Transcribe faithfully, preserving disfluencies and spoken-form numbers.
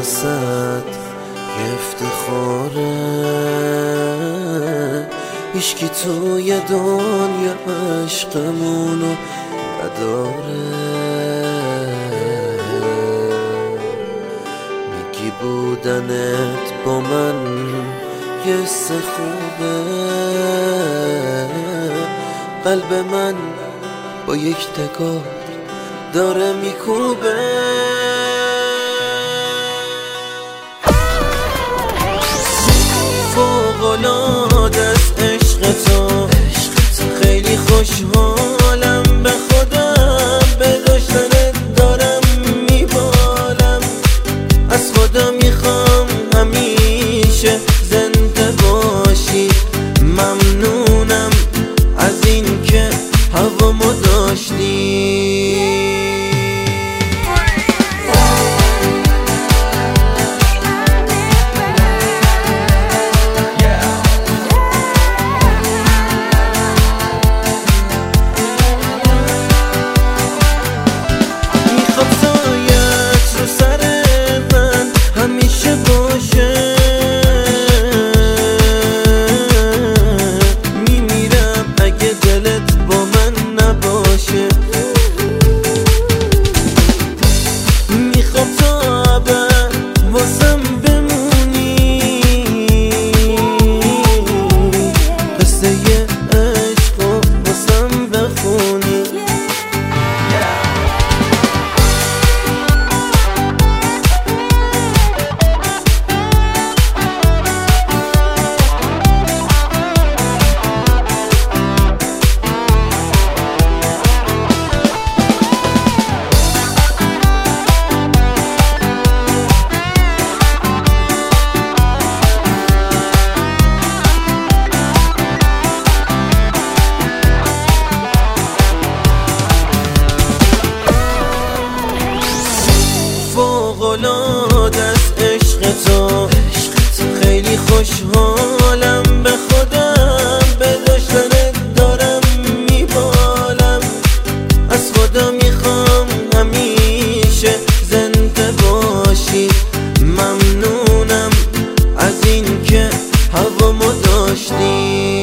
واسد یه افتخاره، هیچکی توی دنیا عشقمونو نداره. میگی بودنت با من یه سه خوبه، قلب من با یک نگاه داره میکوبه. فوق‌العاده است عشق تو، خیلی خوشحالم به خودم، به داشتنت دارم میبالم. از خدا میخوام همیشه زنده باشی، ممنونم از این که هوامو داشتی. فوق‌العاده است عشق تو، خیلی خوشحالم به خودم، به داشتنت دارم میبالم. از خدا میخوام همیشه زنده باشی، ممنونم از این که هوامو داشتی.